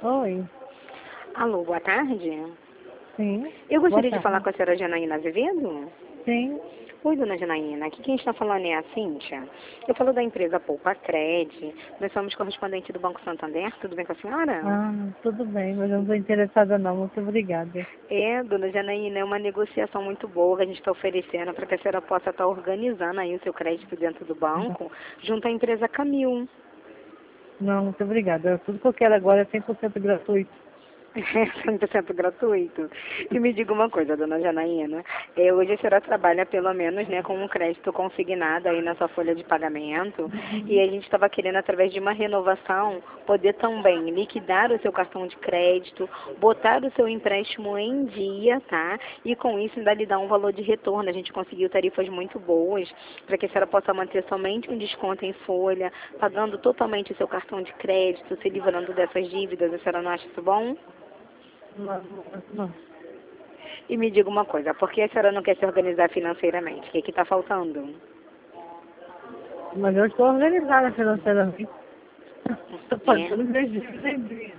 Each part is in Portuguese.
Oi, Alô, boa tarde. sim, Eu boa gostaria de tarde. falar com a senhora Janaína Azevedo. Sim, Oi, dona Janaína. Aqui quem está falando é a Cíntia. Eu falo da empresa Poupa Cred. Nós somos correspondente do Banco Santander. Tudo bem com a senhora? tudo bem, mas eu não estou interessada não, muito obrigada. Dona Janaína, é uma negociação muito boa que a gente está oferecendo para que a senhora possa estar organizando aí o seu crédito dentro do banco, junto à empresa Camil. Não, muito obrigada. Tudo que eu quero agora é 100% gratuito. 100% gratuito. E me diga uma coisa, dona Janaína. Hoje a senhora trabalha pelo menos, né, com um crédito consignado aí na sua folha de pagamento. E a gente estava querendo, através de uma renovação, poder também liquidar o seu cartão de crédito, botar o seu empréstimo em dia, tá? E com isso ainda lhe dar um valor de retorno. A gente conseguiu tarifas muito boas para que a senhora possa manter somente um desconto em folha, pagando totalmente o seu cartão de crédito, se livrando dessas dívidas. A senhora não acha isso bom? Não, não. E me diga uma coisa, por que a senhora não quer se organizar financeiramente? O que está faltando? Mas eu estou organizada financeiramente. Estou É. pagando meus dívidas em dia.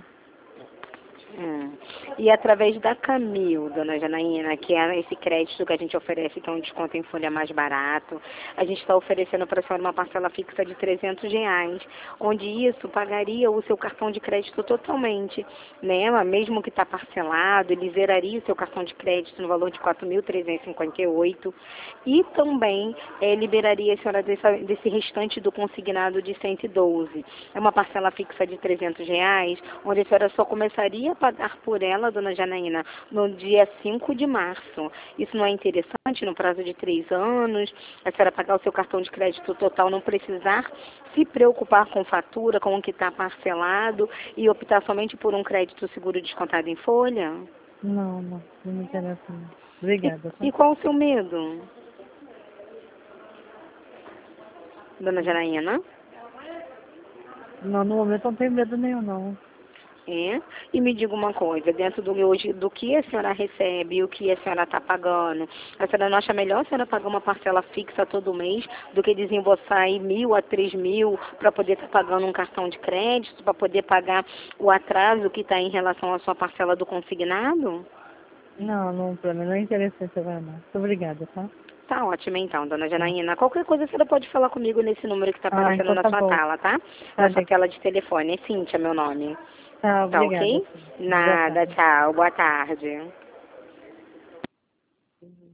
Hum. E através da Camil, dona Janaína, que é esse crédito que a gente oferece, que é um desconto em folha mais barato, a gente está oferecendo para a senhora uma parcela fixa de R$ 300, onde isso pagaria o seu cartão de crédito totalmente, né? Mesmo que está parcelado, ele zeraria o seu cartão de crédito no valor de 4.358 e também liberaria a senhora desse restante do consignado de 112. É uma parcela fixa de R$ 300, onde a senhora só começaria a pagar por ela, dona Janaína, no dia 5 de março. Isso não é interessante no prazo de 3 anos? A senhora pagar o seu cartão de crédito total, não precisar se preocupar com fatura, com o que está parcelado e optar somente por um crédito seguro descontado em folha? Não me interessa não. E, Obrigada, tá? e qual o seu medo, dona Janaína? Não, no momento eu não tenho medo nenhum, não. E me diga uma coisa, dentro do hoje, do que a senhora recebe e o que a senhora está pagando, a senhora não acha melhor a senhora pagar uma parcela fixa todo mês do que desembolsar aí 1.000 a 3.000 para poder estar pagando um cartão de crédito, para poder pagar o atraso que está em relação à sua parcela do consignado? Não, para mim não é interessante agora não. Muito obrigada, tá? Tá ótimo então, dona Tá. Janaína. Qualquer coisa a senhora pode falar comigo nesse número que está aparecendo Então na tá sua bom. tela, tá? Tá Na sua bem. tela de telefone. É Cíntia, meu nome. Tá, Tá obrigada. ok? Boa Nada, tarde. tchau. Boa tarde.